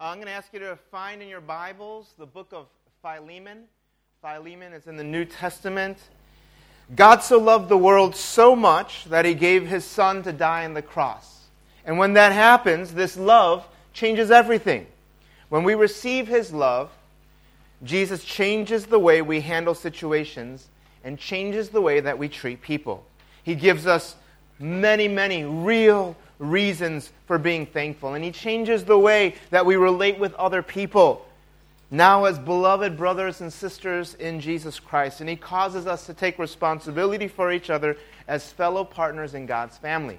I'm going to ask you to find in your Bibles the book of Philemon. Philemon is in the New Testament. God so loved the world so much that He gave His Son to die on the cross. And when that happens, this love changes everything. When we receive His love, Jesus changes the way we handle situations and changes the way that we treat people. He gives us many, many real reasons for being thankful. And He changes the way that we relate with other people. Now as beloved brothers and sisters in Jesus Christ. And He causes us to take responsibility for each other as fellow partners in God's family.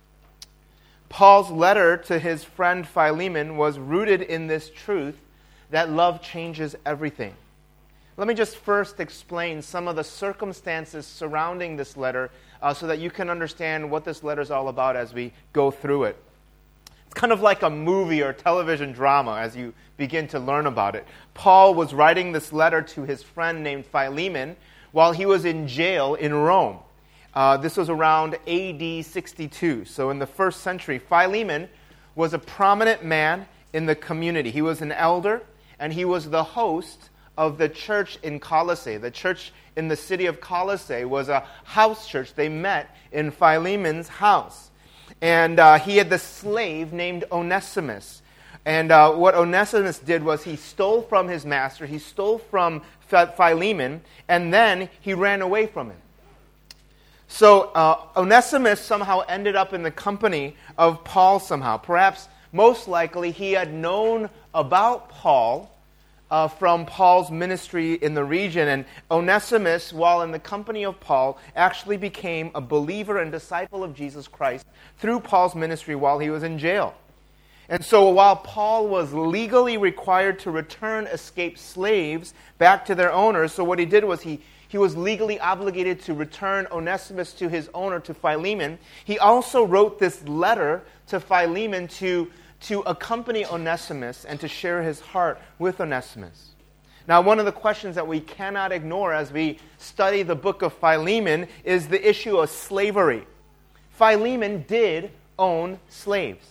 Paul's letter to his friend Philemon was rooted in this truth that love changes everything. Let me just first explain some of the circumstances surrounding this letter so that you can understand what this letter is all about as we go through it. It's kind of like a movie or television drama as you begin to learn about it. Paul was writing this letter to his friend named Philemon while he was in jail in Rome. This was around AD 62. So in the first century, Philemon was a prominent man in the community. He was an elder, and he was the host of the church in Colossae. The church in the city of Colossae was a house church. They met in Philemon's house. And he had this slave named Onesimus. And what Onesimus did was he stole from his master, he stole from Philemon, and then he ran away from him. So Onesimus somehow ended up in the company of Paul somehow. Perhaps, most likely, he had known about Paul from Paul's ministry in the region. And Onesimus, while in the company of Paul, actually became a believer and disciple of Jesus Christ through Paul's ministry while he was in jail. And so while Paul was legally required to return escaped slaves back to their owners, so what he did was he was legally obligated to return Onesimus to his owner, to Philemon. He also wrote this letter to Philemon to accompany Onesimus and to share his heart with Onesimus. Now, one of the questions that we cannot ignore as we study the book of Philemon is the issue of slavery. Philemon did own slaves.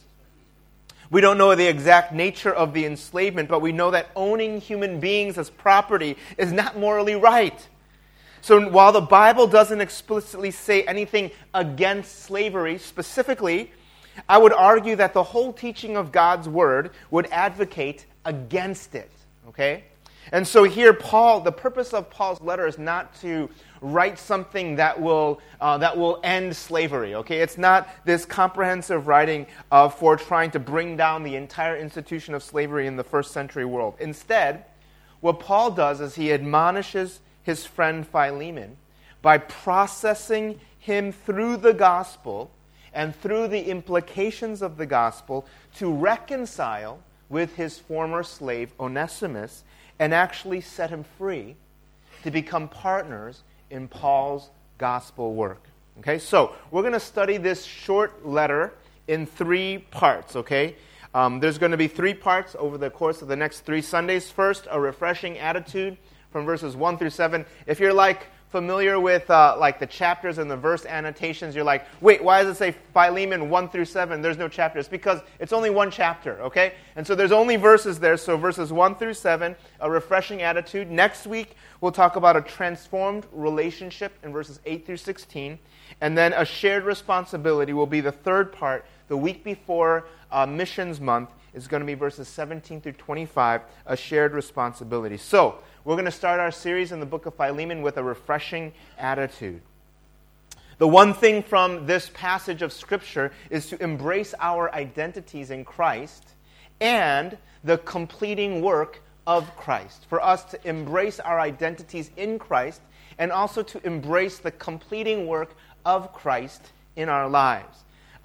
We don't know the exact nature of the enslavement, but we know that owning human beings as property is not morally right. So while the Bible doesn't explicitly say anything against slavery specifically, I would argue that the whole teaching of God's Word would advocate against it, okay? And so here, the purpose of Paul's letter is not to write something that will end slavery, okay? It's not this comprehensive writing for trying to bring down the entire institution of slavery in the first century world. Instead, what Paul does is he admonishes his friend Philemon by processing him through the gospel and through the implications of the gospel to reconcile with his former slave Onesimus and actually set him free to become partners in Paul's gospel work. Okay, so we're going to study this short letter in 3 parts, okay? There's going to be 3 parts over the course of the next 3 Sundays. First, a refreshing attitude from verses 1 through 7. If you're familiar with the chapters and the verse annotations, you're like, wait, why does it say Philemon 1 through 7? There's no chapters. Because it's only one chapter, okay? And so there's only verses there. So verses 1 through 7, a refreshing attitude. Next week, we'll talk about a transformed relationship in verses 8 through 16. And then a shared responsibility will be the 3rd part. The week before Missions Month is going to be verses 17 through 25, a shared responsibility. So we're going to start our series in the book of Philemon with a refreshing attitude. The one thing from this passage of Scripture is to embrace our identities in Christ and the completing work of Christ. For us to embrace our identities in Christ and also to embrace the completing work of Christ in our lives.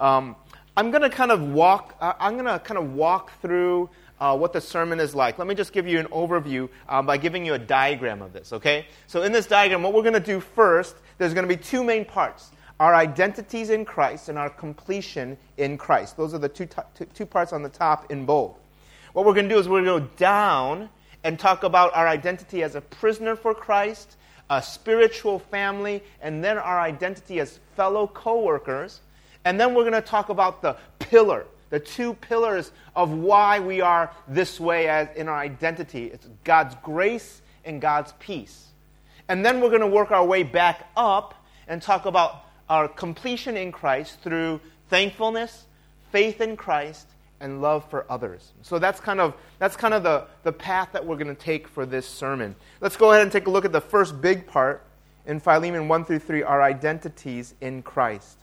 I'm going to kind of walk through what the sermon is like. Let me just give you an overview by giving you a diagram of this, okay? So in this diagram, what we're going to do first, there's going to be 2 main parts. Our identities in Christ and our completion in Christ. Those are the two parts on the top in bold. What we're going to do is we're going to go down and talk about our identity as a prisoner for Christ, a spiritual family, and then our identity as fellow co-workers. And then we're going to talk about the pillar, the two pillars of why we are this way as in our identity. It's God's grace and God's peace. And then we're going to work our way back up and talk about our completion in Christ through thankfulness, faith in Christ, and love for others. So that's kind of the path that we're going to take for this sermon. Let's go ahead and take a look at the first big part in Philemon 1 through 3, our identities in Christ.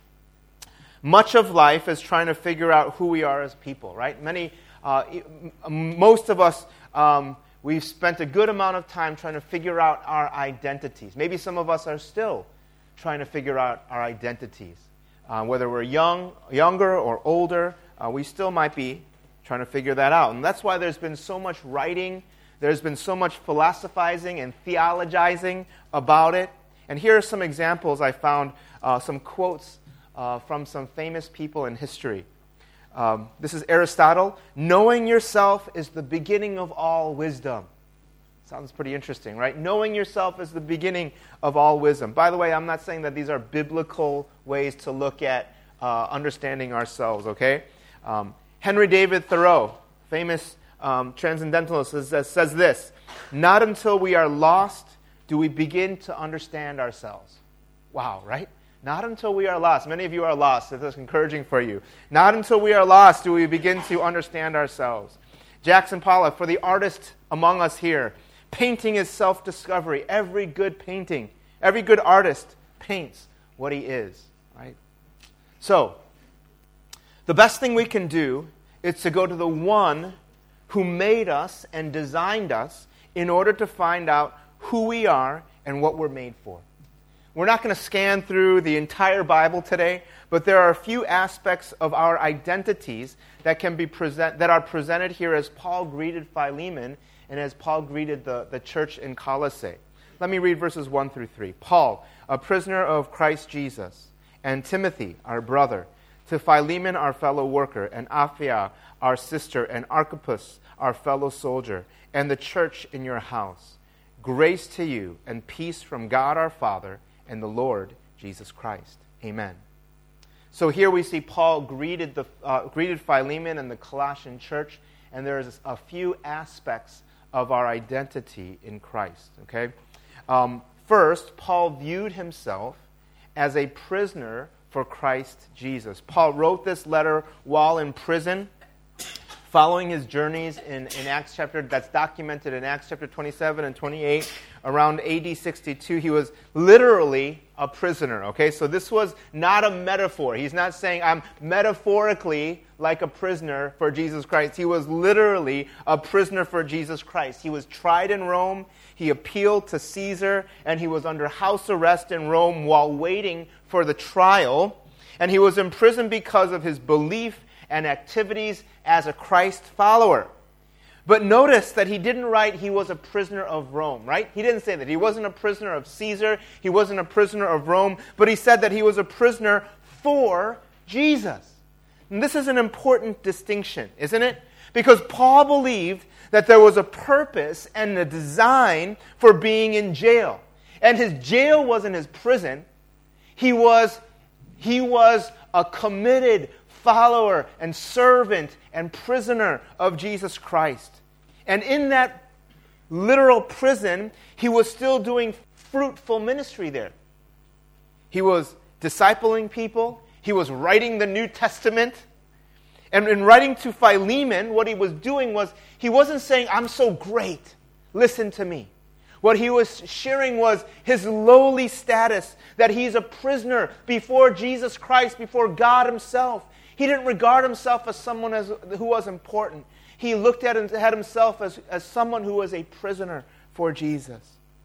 Much of life is trying to figure out who we are as people, right? Most of us, we've spent a good amount of time trying to figure out our identities. Maybe some of us are still trying to figure out our identities. Whether we're younger or older, we still might be trying to figure that out. And that's why there's been so much writing, there's been so much philosophizing and theologizing about it. And here are some examples I found, some quotes from some famous people in history. This is Aristotle. Knowing yourself is the beginning of all wisdom. Sounds pretty interesting, right? Knowing yourself is the beginning of all wisdom. By the way, I'm not saying that these are biblical ways to look at understanding ourselves, okay? Henry David Thoreau, famous transcendentalist, says this: not until we are lost do we begin to understand ourselves. Wow, right? Not until we are lost. Many of you are lost. So that's encouraging for you. Not until we are lost do we begin to understand ourselves. Jackson Pollock, for the artist among us here, painting is self-discovery. Every good painting, every good artist paints what he is, right? So, the best thing we can do is to go to the one who made us and designed us in order to find out who we are and what we're made for. We're not going to scan through the entire Bible today, but there are a few aspects of our identities that are presented here as Paul greeted Philemon and as Paul greeted the church in Colossae. Let me read verses 1 through 3. Paul, a prisoner of Christ Jesus, and Timothy, our brother, to Philemon, our fellow worker, and Apphia, our sister, and Archippus, our fellow soldier, and the church in your house. Grace to you and peace from God our Father and the Lord Jesus Christ. Amen. So here we see Paul greeted Philemon and the Colossian church, and there's a few aspects of our identity in Christ. Okay. First, Paul viewed himself as a prisoner for Christ Jesus. Paul wrote this letter while in prison, following his journeys in Acts chapter, that's documented in Acts chapter 27 and 28, around AD 62, he was literally a prisoner, okay? So this was not a metaphor. He's not saying, I'm metaphorically like a prisoner for Jesus Christ. He was literally a prisoner for Jesus Christ. He was tried in Rome, he appealed to Caesar, and he was under house arrest in Rome while waiting for the trial. And he was in prison because of his belief and activities as a Christ follower. But notice that he didn't write he was a prisoner of Rome, right? He didn't say that. He wasn't a prisoner of Caesar. He wasn't a prisoner of Rome. But he said that he was a prisoner for Jesus. And this is an important distinction, isn't it? Because Paul believed that there was a purpose and a design for being in jail. And his jail wasn't his prison. He was a committed follower and servant and prisoner of Jesus Christ. And in that literal prison, he was still doing fruitful ministry there. He was discipling people. He was writing the New Testament. And in writing to Philemon, what he was doing was, he wasn't saying, I'm so great, listen to me. What he was sharing was his lowly status, that he's a prisoner before Jesus Christ, before God himself. He didn't regard himself as someone who was important. He looked at himself as someone who was a prisoner for Jesus.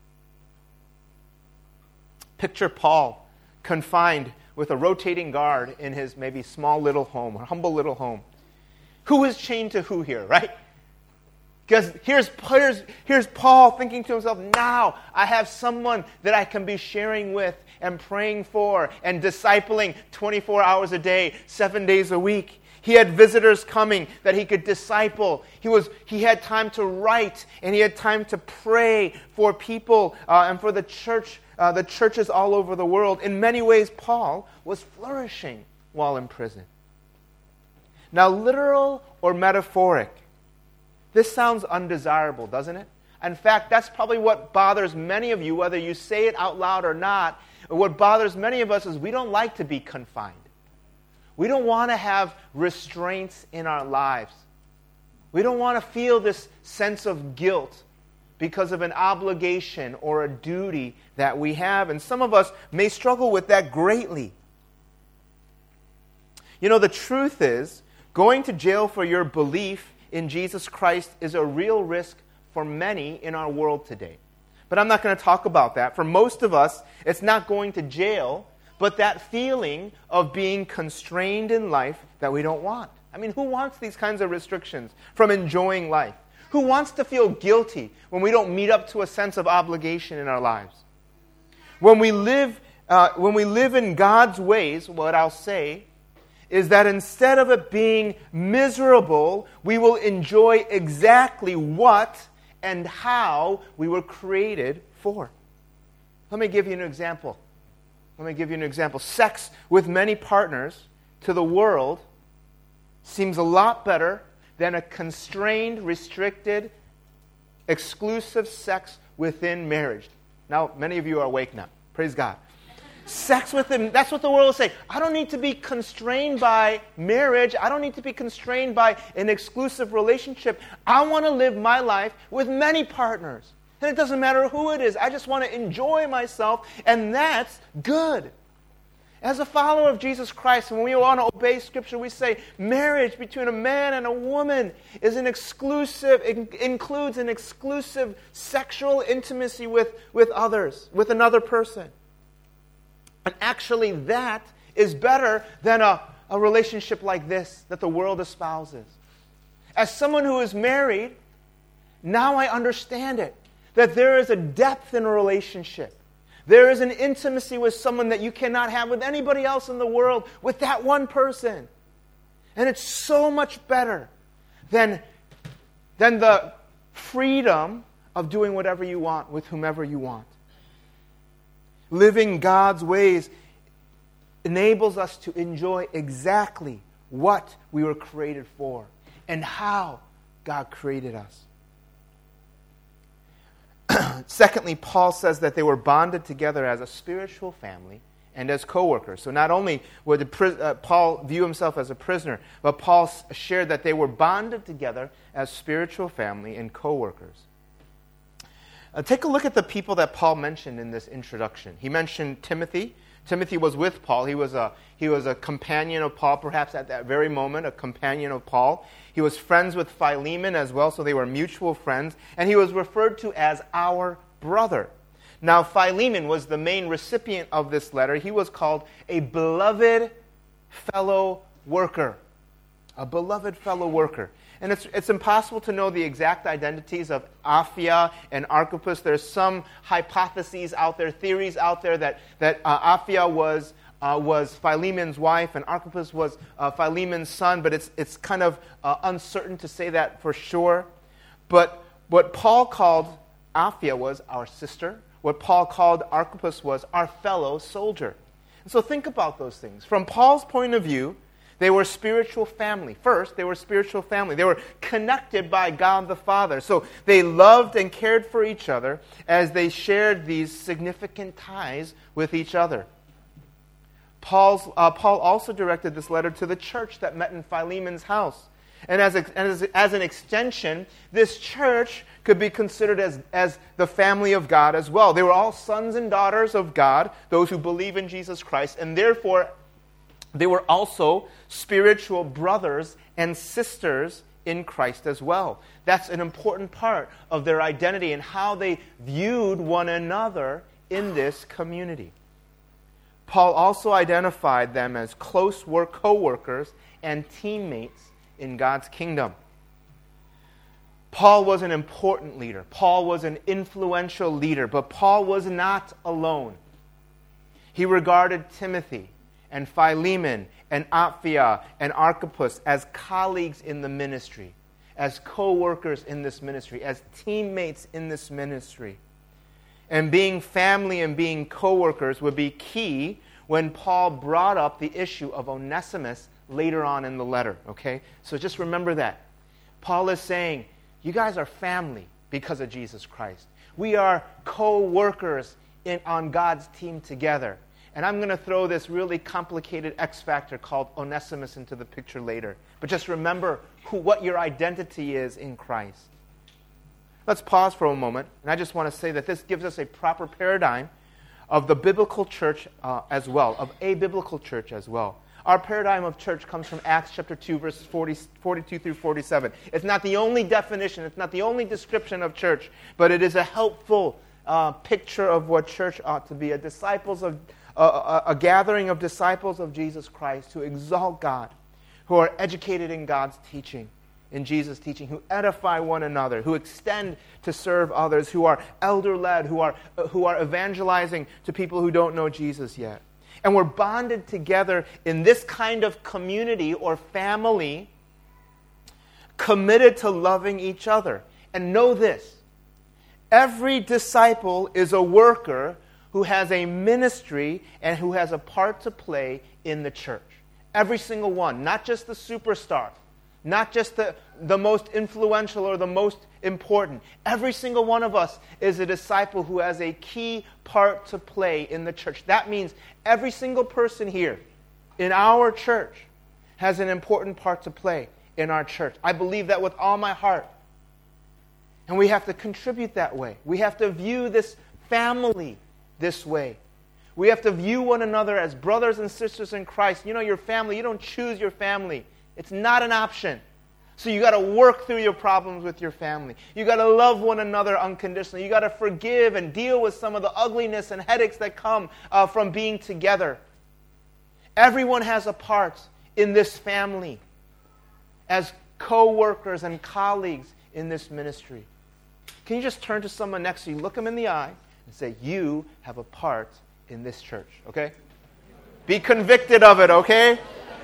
Picture Paul confined with a rotating guard in his maybe small little home, a humble little home. Who is chained to who here, right? Because here's Paul thinking to himself, now I have someone that I can be sharing with and praying for and discipling 24 hours a day, 7 days a week. He had visitors coming that he could disciple. He had time to write, and he had time to pray for people and for the churches all over the world. In many ways, Paul was flourishing while in prison. Now, literal or metaphoric, this sounds undesirable, doesn't it? In fact, that's probably what bothers many of you, whether you say it out loud or not. What bothers many of us is we don't like to be confined. We don't want to have restraints in our lives. We don't want to feel this sense of guilt because of an obligation or a duty that we have. And some of us may struggle with that greatly. You know, the truth is, going to jail for your belief in Jesus Christ is a real risk for many in our world today. But I'm not going to talk about that. For most of us, it's not going to jail, but that feeling of being constrained in life that we don't want. I mean, who wants these kinds of restrictions from enjoying life? Who wants to feel guilty when we don't meet up to a sense of obligation in our lives? When we live in God's ways, what I'll say is that instead of it being miserable, we will enjoy exactly what and how we were created for. Let me give you an example. Sex with many partners to the world seems a lot better than a constrained, restricted, exclusive sex within marriage. Now, many of you are awake now. Praise God. Sex with them, that's what the world will say. I don't need to be constrained by marriage. I don't need to be constrained by an exclusive relationship. I want to live my life with many partners. And it doesn't matter who it is. I just want to enjoy myself, and that's good. As a follower of Jesus Christ, when we want to obey Scripture, we say marriage between a man and a woman is includes an exclusive sexual intimacy with others, with another person. And actually that is better than a relationship like this that the world espouses. As someone who is married, now I understand it, that there is a depth in a relationship. There is an intimacy with someone that you cannot have with anybody else in the world, with that one person. And it's so much better than the freedom of doing whatever you want with whomever you want. Living God's ways enables us to enjoy exactly what we were created for and how God created us. Secondly, Paul says that they were bonded together as a spiritual family and as co-workers. So not only would Paul view himself as a prisoner, but Paul shared that they were bonded together as spiritual family and co-workers. Take a look at the people that Paul mentioned in this introduction. He mentioned Timothy. Timothy was with Paul. He was a companion of Paul, perhaps at that very moment, a companion of Paul. He was friends with Philemon as well, so they were mutual friends. And he was referred to as our brother. Now, Philemon was the main recipient of this letter. He was called a beloved fellow worker. A beloved fellow worker. And it's impossible to know the exact identities of Apphia and Archippus. There's some hypotheses out there, theories out there that Apphia was Philemon's wife and Archippus was Philemon's son, but it's kind of uncertain to say that for sure. But what Paul called Apphia was our sister. What Paul called Archippus was our fellow soldier. And so think about those things. From Paul's point of view, they were spiritual family. First, they were spiritual family. They were connected by God the Father. So they loved and cared for each other as they shared these significant ties with each other. Paul also directed this letter to the church that met in Philemon's house. And as an extension, this church could be considered as the family of God as well. They were all sons and daughters of God, those who believe in Jesus Christ, and therefore they were also spiritual brothers and sisters in Christ as well. That's an important part of their identity and how they viewed one another in this community. Paul also identified them as close co-workers and teammates in God's kingdom. Paul was an important leader. Paul was an influential leader, but Paul was not alone. He regarded Timothy and Philemon and Apphia and Archippus as colleagues in the ministry, as co-workers in this ministry, as teammates in this ministry. And being family and being co-workers would be key when Paul brought up the issue of Onesimus later on in the letter, okay? So just remember that. Paul is saying, you guys are family because of Jesus Christ. We are co-workers on God's team together. And I'm going to throw this really complicated X factor called Onesimus into the picture later. But just remember what your identity is in Christ. Let's pause for a moment. And I just want to say that this gives us a proper paradigm of the biblical church as well, of a biblical church as well. Our paradigm of church comes from Acts chapter 2, verses 42 through 47. It's not the only definition, it's not the only description of church, but it is a helpful picture of what church ought to be, a gathering of disciples of Jesus Christ who exalt God, who are educated in God's teaching, in Jesus' teaching, who edify one another, who extend to serve others, who are elder-led, who are evangelizing to people who don't know Jesus yet. And we're bonded together in this kind of community or family, committed to loving each other. And know this, every disciple is a worker who has a ministry and who has a part to play in the church. Every single one, not just the superstar, not just the most influential or the most important. Every single one of us is a disciple who has a key part to play in the church. That means every single person here in our church has an important part to play in our church. I believe that with all my heart. And we have to contribute that way. We have to view this family this way. We have to view one another as brothers and sisters in Christ. You know, your family, you don't choose your family. It's not an option. So you got to work through your problems with your family. You got to love one another unconditionally. You got to forgive and deal with some of the ugliness and headaches that come from being together. Everyone has a part in this family as co-workers and colleagues in this ministry. Can you just turn to someone next to you, look them in the eye, and say, you have a part in this church, okay? Be convicted of it, okay?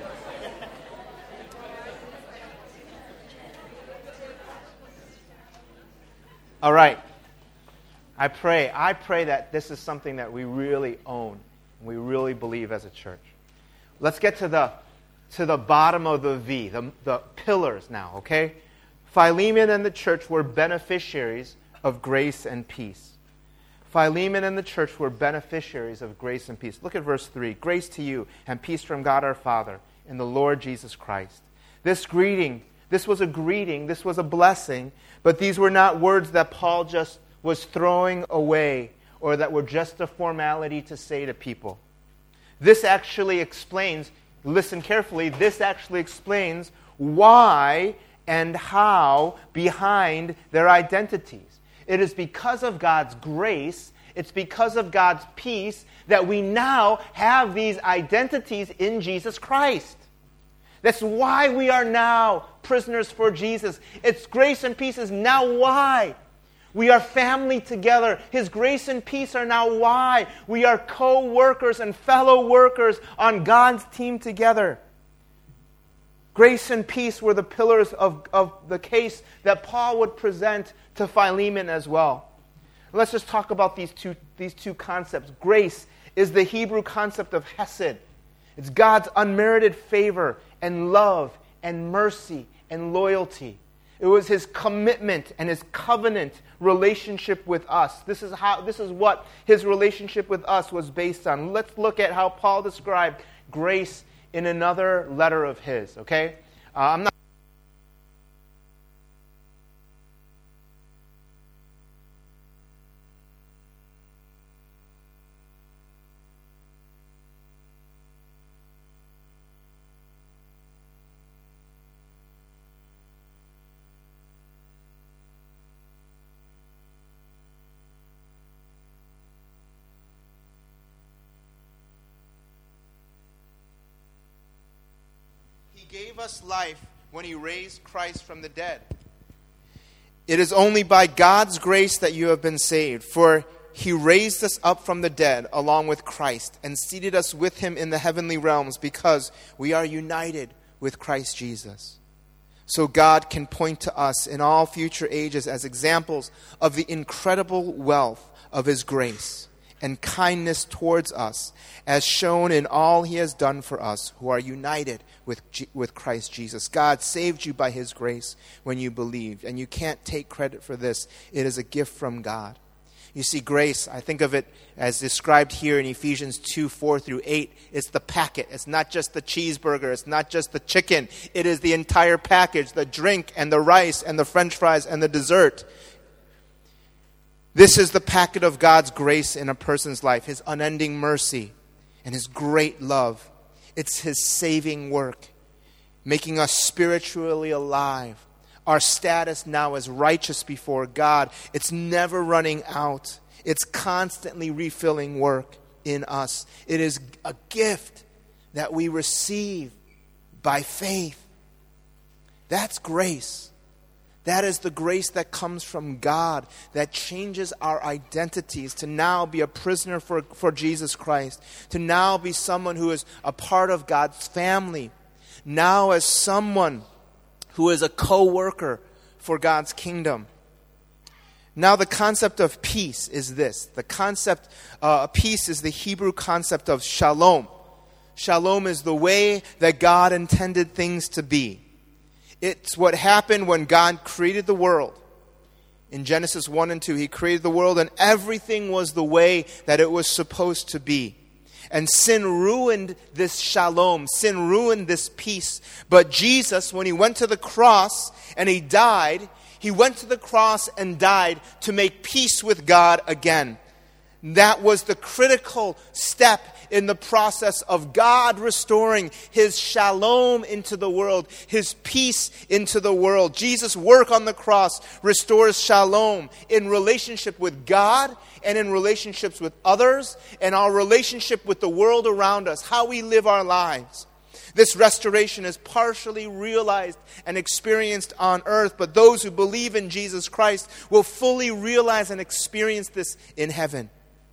All right. I pray that this is something that we really own, and we really believe as a church. Let's get to the bottom of the V, the pillars now, okay? Philemon and the church were beneficiaries of grace and peace. Philemon and the church were beneficiaries of grace and peace. Look at verse 3. Grace to you and peace from God our Father and the Lord Jesus Christ. This was a greeting, this was a blessing, but these were not words that Paul just was throwing away or that were just a formality to say to people. This actually explains, listen carefully, this actually explains why and how behind their identities. It is because of God's grace, it's because of God's peace that we now have these identities in Jesus Christ. That's why we are now prisoners for Jesus. It's grace and peace is now why. We are family together. His grace and peace are now why. We are co-workers and fellow workers on God's team together. Grace and peace were the pillars of the case that Paul would present to Philemon as well. Let's just talk about these two concepts. Grace is the Hebrew concept of hesed. It's God's unmerited favor and love and mercy and loyalty. It was His commitment and His covenant relationship with us. This is what His relationship with us was based on. Let's look at how Paul described grace in another letter of his, okay? I'm not gave us life when He raised Christ from the dead. It is only by God's grace that you have been saved, for He raised us up from the dead along with Christ and seated us with Him in the heavenly realms because we are united with Christ Jesus. So God can point to us in all future ages as examples of the incredible wealth of His grace and kindness towards us, as shown in all he has done for us who are united with Christ Jesus. God saved you by his grace when you believed, and you can't take credit for this. It is a gift from God. You see, grace, I think of it as described here in Ephesians 2:4-8. It's the packet. It's not just the cheeseburger. It's not just the chicken. It is the entire package, the drink and the rice and the French fries and the dessert. This is the packet of God's grace in a person's life, his unending mercy and his great love. It's his saving work, making us spiritually alive. Our status now is righteous before God. It's never running out. It's constantly refilling work in us. It is a gift that we receive by faith. That's grace. That is the grace that comes from God, that changes our identities to now be a prisoner for Jesus Christ, to now be someone who is a part of God's family, now as someone who is a co-worker for God's kingdom. Now the concept of peace is this. The concept of peace is the Hebrew concept of shalom. Shalom is the way that God intended things to be. It's what happened when God created the world. In Genesis 1 and 2, he created the world and everything was the way that it was supposed to be. And sin ruined this shalom. Sin ruined this peace. But Jesus, when he went to the cross and he died, he went to the cross and died to make peace with God again. That was the critical step in the process of God restoring his shalom into the world, his peace into the world. Jesus' work on the cross restores shalom in relationship with God and in relationships with others and our relationship with the world around us, how we live our lives. This restoration is partially realized and experienced on earth, but those who believe in Jesus Christ will fully realize and experience this in heaven.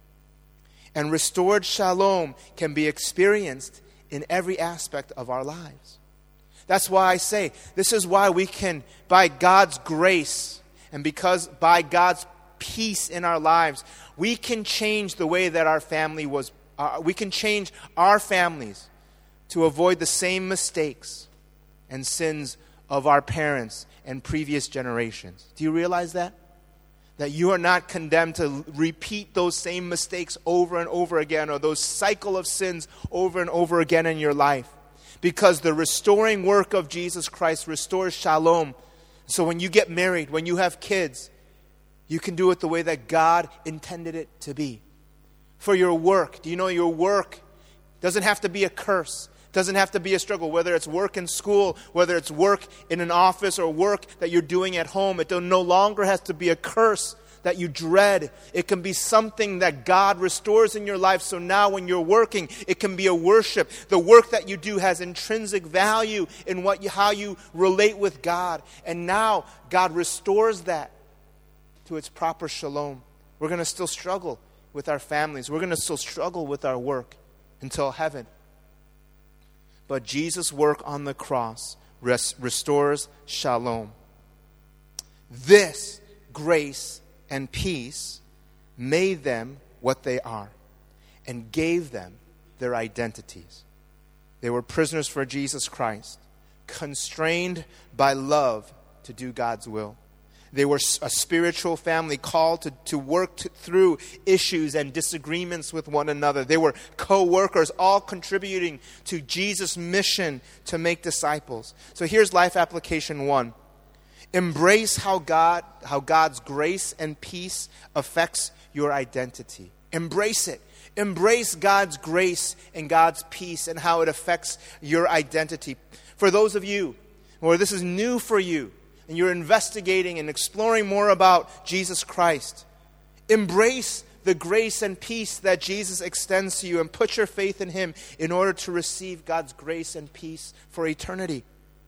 And restored shalom can be experienced in every aspect of our lives. That's why I say, this is why we can, by God's grace, and because by God's peace in our lives, we can change the way that our family was, we can change our families to avoid the same mistakes and sins of our parents and previous generations. Do you realize that? That you are not condemned to repeat those same mistakes over and over again, or those cycle of sins over and over again in your life. Because the restoring work of Jesus Christ restores shalom. So when you get married, when you have kids, you can do it the way that God intended it to be. For your work, do you know your work doesn't have to be a curse? Doesn't have to be a struggle, whether it's work in school, whether it's work in an office or work that you're doing at home. It no longer has to be a curse that you dread. It can be something that God restores in your life. So now when you're working, it can be a worship. The work that you do has intrinsic value in how you relate with God. And now God restores that to its proper shalom. We're going to still struggle with our families. We're going to still struggle with our work until heaven. But Jesus' work on the cross restores shalom. This grace and peace made them what they are and gave them their identities. They were prisoners for Jesus Christ, constrained by love to do God's will. They were a spiritual family called to work through issues and disagreements with one another. They were co-workers, all contributing to Jesus' mission to make disciples. So here's life application 1. Embrace how God's grace and peace affects your identity. Embrace it. Embrace God's grace and God's peace and how it affects your identity. For those of you where this is new for you, and you're investigating and exploring more about Jesus Christ, embrace the grace and peace that Jesus extends to you and put your faith in him in order to receive God's grace and peace for eternity.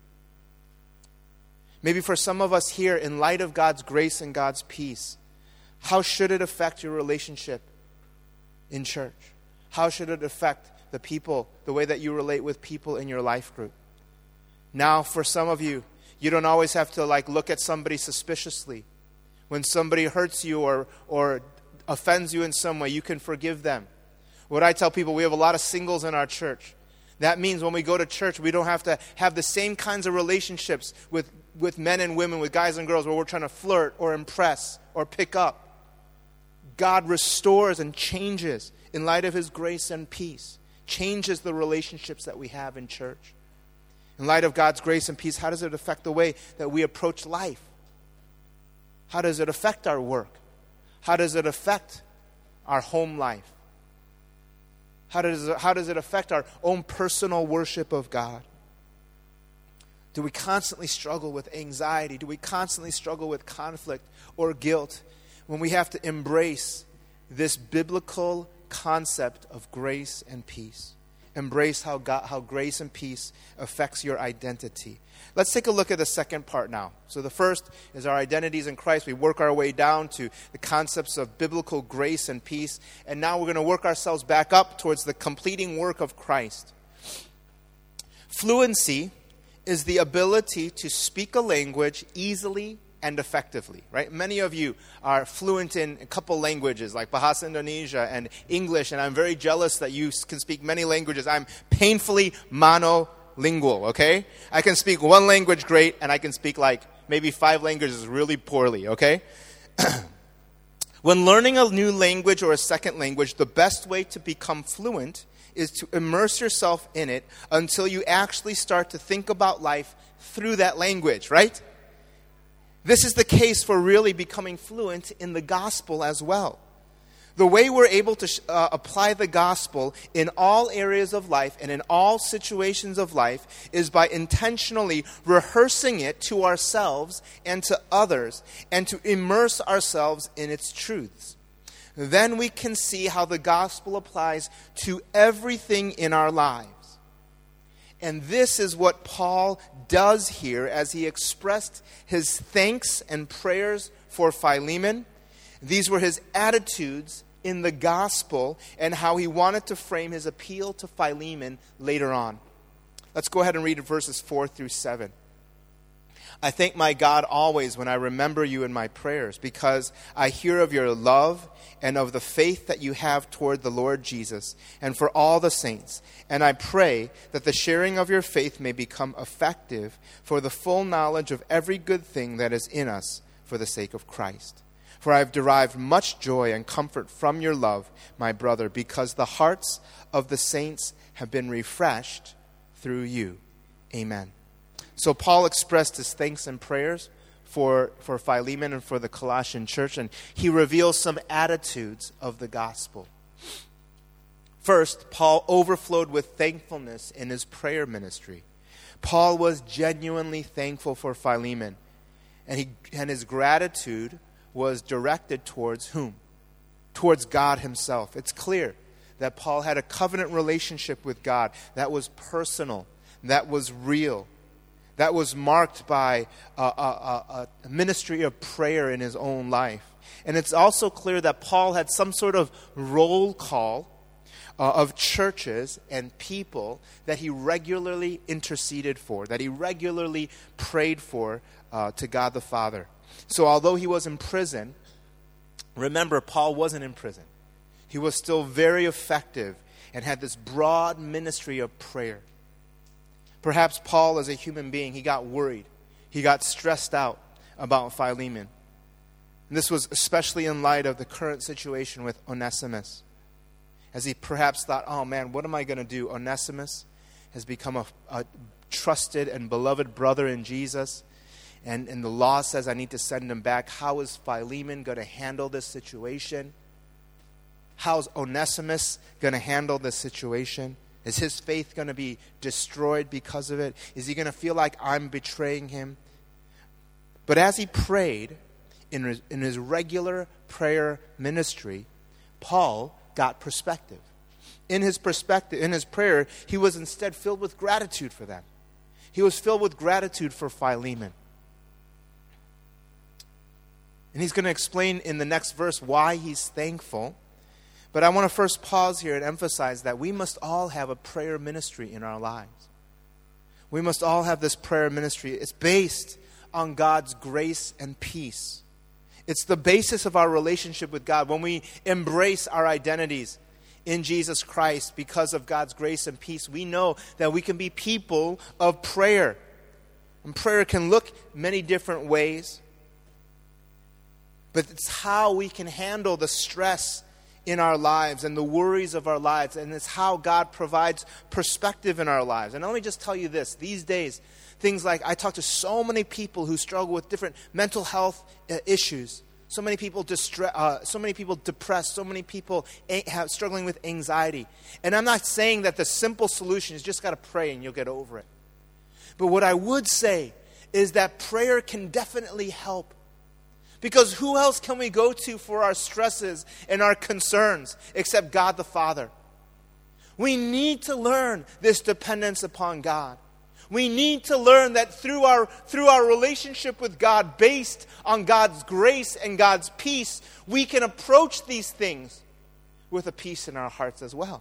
Maybe for some of us here, in light of God's grace and God's peace, how should it affect your relationship in church? How should it affect the people, the way that you relate with people in your life group? Now, for some of you, you don't always have to look at somebody suspiciously. When somebody hurts you or offends you in some way, you can forgive them. What I tell people, we have a lot of singles in our church. That means when we go to church, we don't have to have the same kinds of relationships with men and women, with guys and girls, where we're trying to flirt or impress or pick up. God restores and changes in light of His grace and peace. Changes the relationships that we have in church. In light of God's grace and peace, how does it affect the way that we approach life? How does it affect our work? How does it affect our home life? How does it affect our own personal worship of God? Do we constantly struggle with anxiety? Do we constantly struggle with conflict or guilt when we have to embrace this biblical concept of grace and peace? Embrace how grace and peace affects your identity. Let's take a look at the second part now. So the first is our identities in Christ. We work our way down to the concepts of biblical grace and peace. And now we're going to work ourselves back up towards the completing work of Christ. Fluency is the ability to speak a language easily and effectively, right? Many of you are fluent in a couple languages like Bahasa Indonesia and English, and I'm very jealous that you can speak many languages. I'm painfully monolingual, okay? I can speak one language great, and I can speak like maybe 5 languages really poorly, okay? When learning a new language or a second language, the best way to become fluent is to immerse yourself in it until you actually start to think about life through that language, right? This is the case for really becoming fluent in the gospel as well. The way we're able to apply the gospel in all areas of life and in all situations of life is by intentionally rehearsing it to ourselves and to others and to immerse ourselves in its truths. Then we can see how the gospel applies to everything in our lives. And this is what Paul does here as he expressed his thanks and prayers for Philemon. These were his attitudes in the gospel and how he wanted to frame his appeal to Philemon later on. Let's go ahead and read verses 4 through 7. I thank my God always when I remember you in my prayers, because I hear of your love and of the faith that you have toward the Lord Jesus and for all the saints. And I pray that the sharing of your faith may become effective for the full knowledge of every good thing that is in us for the sake of Christ. For I have derived much joy and comfort from your love, my brother, because the hearts of the saints have been refreshed through you. Amen. So Paul expressed his thanks and prayers for Philemon and for the Colossian church, and he reveals some attitudes of the gospel. First, Paul overflowed with thankfulness in his prayer ministry. Paul was genuinely thankful for Philemon, and his gratitude was directed towards whom? Towards God himself. It's clear that Paul had a covenant relationship with God that was personal, that was real, that was marked by a ministry of prayer in his own life. And it's also clear that Paul had some sort of roll call of churches and people that he regularly interceded for, that he regularly prayed for to God the Father. So although he was in prison, remember, Paul wasn't in prison. He was still very effective and had this broad ministry of prayer. Perhaps Paul, as a human being, he got worried. He got stressed out about Philemon. And this was especially in light of the current situation with Onesimus. As he perhaps thought, oh man, what am I going to do? Onesimus has become a trusted and beloved brother in Jesus. And the law says I need to send him back. How is Philemon going to handle this situation? How's Onesimus going to handle this situation? Is his faith going to be destroyed because of it? Is he going to feel like I'm betraying him? But as he prayed in his regular prayer ministry, Paul got perspective. In his prayer, he was instead filled with gratitude for them. He was filled with gratitude for Philemon. And he's going to explain in the next verse why he's thankful. But I want to first pause here and emphasize that we must all have a prayer ministry in our lives. We must all have this prayer ministry. It's based on God's grace and peace. It's the basis of our relationship with God. When we embrace our identities in Jesus Christ because of God's grace and peace, we know that we can be people of prayer. And prayer can look many different ways. But it's how we can handle the stress in our lives and the worries of our lives. And it's how God provides perspective in our lives. And let me just tell you this. These days, things like, I talk to so many people who struggle with different mental health issues. So many people depressed. So many people struggling with anxiety. And I'm not saying that the simple solution is just got to pray and you'll get over it. But what I would say is that prayer can definitely help. Because who else can we go to for our stresses and our concerns except God the Father? We need to learn this dependence upon God. We need to learn that through our relationship with God, based on God's grace and God's peace, we can approach these things with a peace in our hearts as well.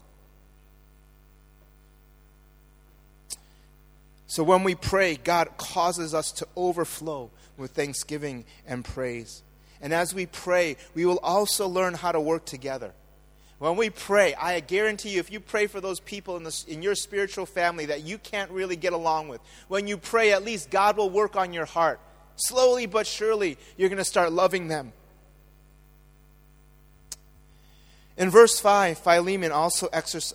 So when we pray, God causes us to overflow with thanksgiving and praise. And as we pray, we will also learn how to work together. When we pray, I guarantee you, if you pray for those people in your spiritual family that you can't really get along with, when you pray, at least God will work on your heart. Slowly but surely, you're going to start loving them. In verse 5, Philemon also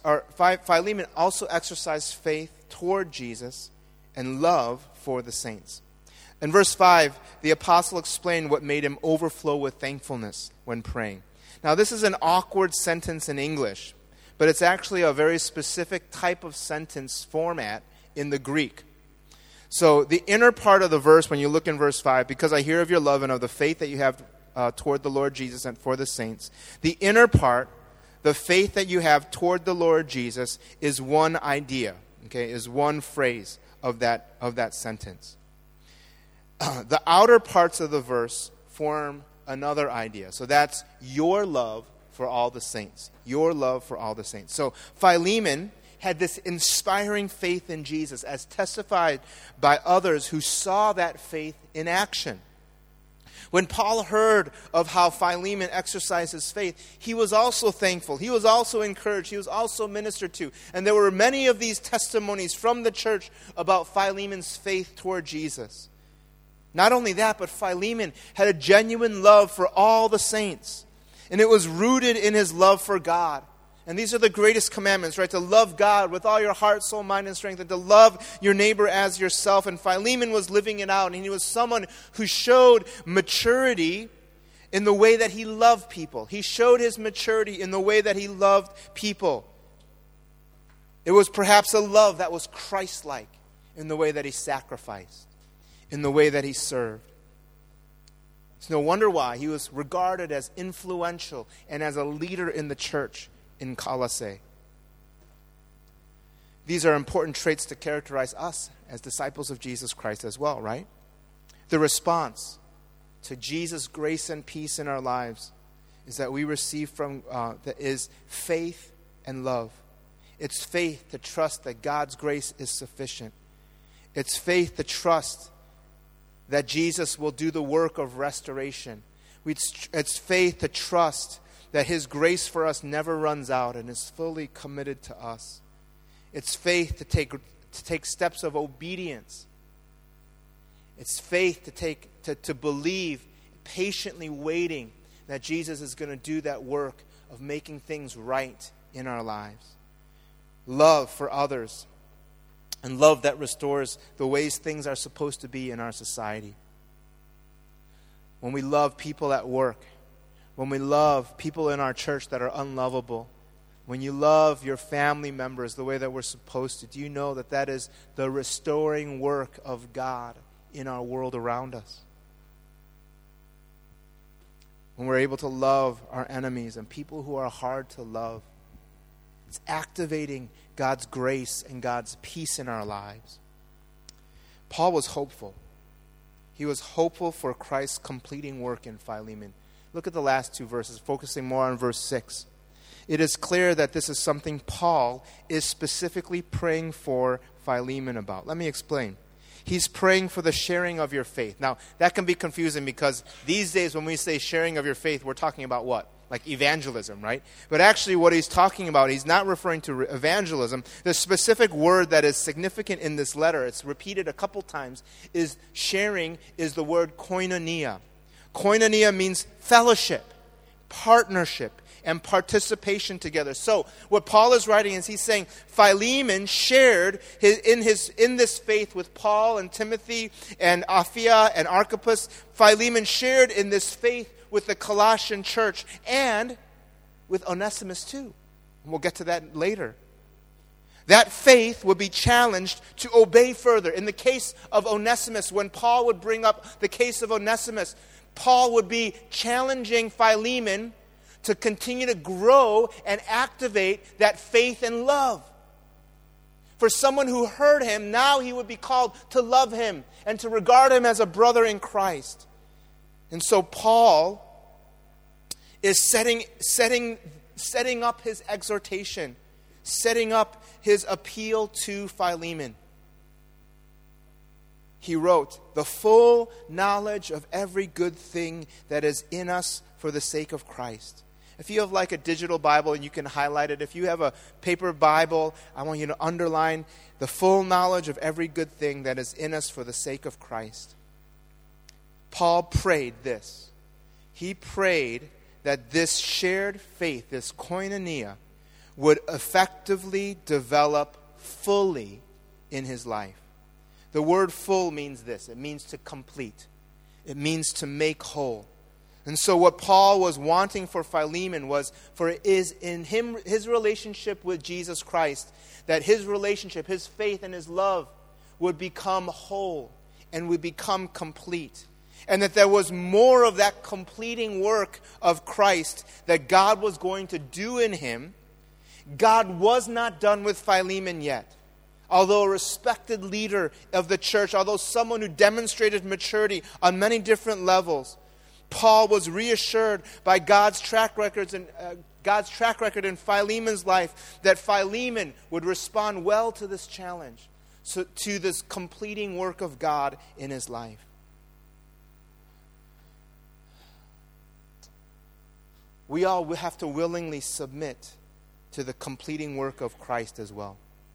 exercised faith toward Jesus and love for the saints. In verse 5, the apostle explained what made him overflow with thankfulness when praying. Now, this is an awkward sentence in English, but it's actually a very specific type of sentence format in the Greek. So the inner part of the verse, when you look in verse 5, because I hear of your love and of the faith that you have toward the Lord Jesus and for the saints, the inner part, the faith that you have toward the Lord Jesus, is one idea, okay, is one phrase of that sentence. The outer parts of the verse form another idea. So that's your love for all the saints. Your love for all the saints. So Philemon had this inspiring faith in Jesus as testified by others who saw that faith in action. When Paul heard of how Philemon exercised his faith, he was also thankful. He was also encouraged. He was also ministered to. And there were many of these testimonies from the church about Philemon's faith toward Jesus. Not only that, but Philemon had a genuine love for all the saints. And it was rooted in his love for God. And these are the greatest commandments, right? To love God with all your heart, soul, mind, and strength, and to love your neighbor as yourself. And Philemon was living it out. And he was someone who showed maturity in the way that he loved people. He showed his maturity in the way that he loved people. It was perhaps a love that was Christ-like in the way that he sacrificed, in the way that he served. It's no wonder why he was regarded as influential and as a leader in the church in Colossae. These are important traits to characterize us as disciples of Jesus Christ as well, right? The response to Jesus' grace and peace in our lives is that we receive from that is faith and love. It's faith to trust that God's grace is sufficient. It's faith to trust that Jesus will do the work of restoration. It's faith to trust that his grace for us never runs out and is fully committed to us. It's faith to take steps of obedience. It's faith to believe, patiently waiting that Jesus is going to do that work of making things right in our lives. Love for others, and love that restores the ways things are supposed to be in our society. When we love people at work, when we love people in our church that are unlovable, when you love your family members the way that we're supposed to, do you know that that is the restoring work of God in our world around us? When we're able to love our enemies and people who are hard to love, it's activating God's grace and God's peace in our lives. Paul was hopeful. He was hopeful for Christ's completing work in Philemon. Look at the last two verses, focusing more on verse 6. It is clear that this is something Paul is specifically praying for Philemon about. Let me explain. He's praying for the sharing of your faith. Now, that can be confusing because these days when we say sharing of your faith, we're talking about what? Like evangelism, right? But actually what he's talking about, he's not referring to evangelism. The specific word that is significant in this letter, it's repeated a couple times, is sharing, is the word koinonia. Koinonia means fellowship, partnership, and participation together. So what Paul is writing is he's saying Philemon shared in this faith with Paul and Timothy and Apphia and Archippus. Philemon shared in this faith with the Colossian church and with Onesimus too. We'll get to that later. That faith would be challenged to obey further. In the case of Onesimus, when Paul would bring up the case of Onesimus, Paul would be challenging Philemon to continue to grow and activate that faith and love. For someone who hurt him, now he would be called to love him and to regard him as a brother in Christ. And so Paul is setting up his exhortation, setting up his appeal to Philemon. He wrote, "The full knowledge of every good thing that is in us for the sake of Christ." If you have like a digital Bible and you can highlight it, if you have a paper Bible, I want you to underline the full knowledge of every good thing that is in us for the sake of Christ. Paul prayed this. He prayed that this shared faith, this koinonia, would effectively develop fully in his life. The word full means this. It means to complete. It means to make whole. And so what Paul was wanting for Philemon was for it is in him, his relationship with Jesus Christ, that his relationship, his faith and his love would become whole and would become complete. And that there was more of that completing work of Christ that God was going to do in him. God was not done with Philemon yet. Although a respected leader of the church, although someone who demonstrated maturity on many different levels, Paul was reassured by God's track record in Philemon's life that Philemon would respond well to this challenge, to this completing work of God in his life. We all have to willingly submit to the completing work of Christ as well.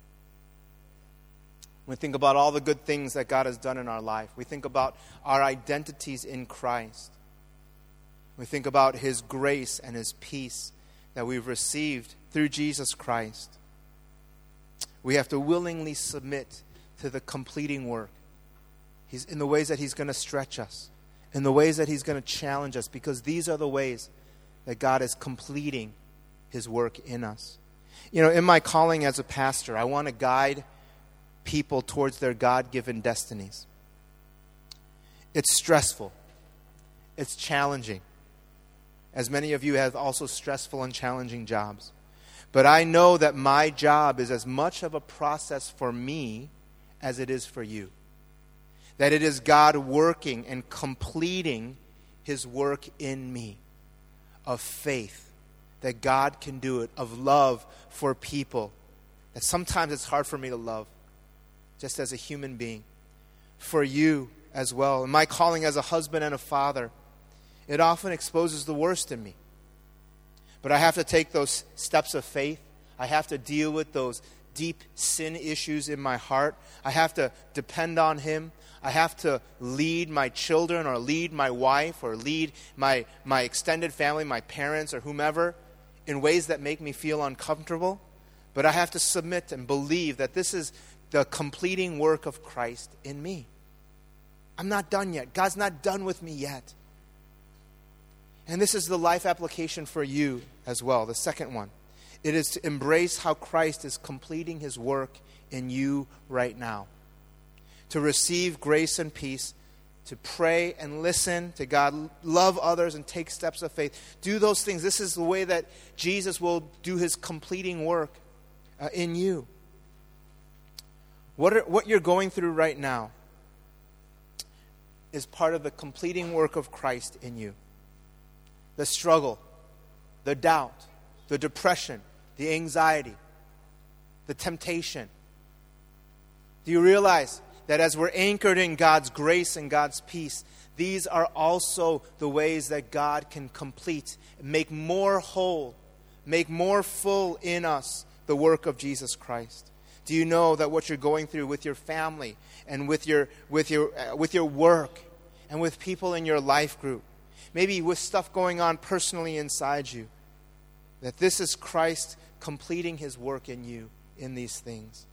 We think about all the good things that God has done in our life. We think about our identities in Christ. We think about His grace and His peace that we've received through Jesus Christ. We have to willingly submit to the completing work. He's in the ways that He's going to stretch us, in the ways that He's going to challenge us, because these are the ways that God is completing His work in us. You know, in my calling as a pastor, I want to guide people towards their God-given destinies. It's stressful. It's challenging. As many of you have also stressful and challenging jobs. But I know that my job is as much of a process for me as it is for you. That it is God working and completing His work in me of faith, that God can do it, of love for people, that sometimes it's hard for me to love, just as a human being, for you as well. In my calling as a husband and a father, it often exposes the worst in me. But I have to take those steps of faith. I have to deal with those deep sin issues in my heart. I have to depend on Him. I have to lead my children or lead my wife or lead my extended family, my parents or whomever, in ways that make me feel uncomfortable. But I have to submit and believe that this is the completing work of Christ in me. I'm not done yet. God's not done with me yet. And this is the life application for you as well, the second one. It is to embrace how Christ is completing His work in you right now. To receive grace and peace, to pray and listen to God, love others and take steps of faith. Do those things. This is the way that Jesus will do His completing work in you. What you're going through right now is part of the completing work of Christ in you. The struggle, the doubt, the depression, the anxiety, the temptation. Do you realize that as we're anchored in God's grace and God's peace, these are also the ways that God can complete, make more whole, make more full in us the work of Jesus Christ. Do you know that what you're going through with your family and with your work and with people in your life group, maybe with stuff going on personally inside you, that this is Christ completing his work in you in these things?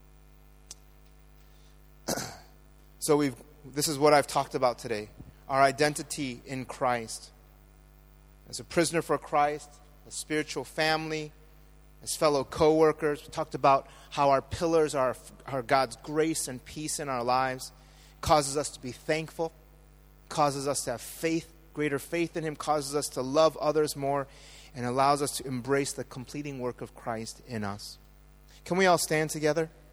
So this is what I've talked about today. Our identity in Christ. As a prisoner for Christ, a spiritual family, as fellow co-workers. We talked about how our pillars are God's grace and peace in our lives. Causes us to be thankful. Causes us to have faith, greater faith in him. Causes us to love others more. And allows us to embrace the completing work of Christ in us. Can we all stand together?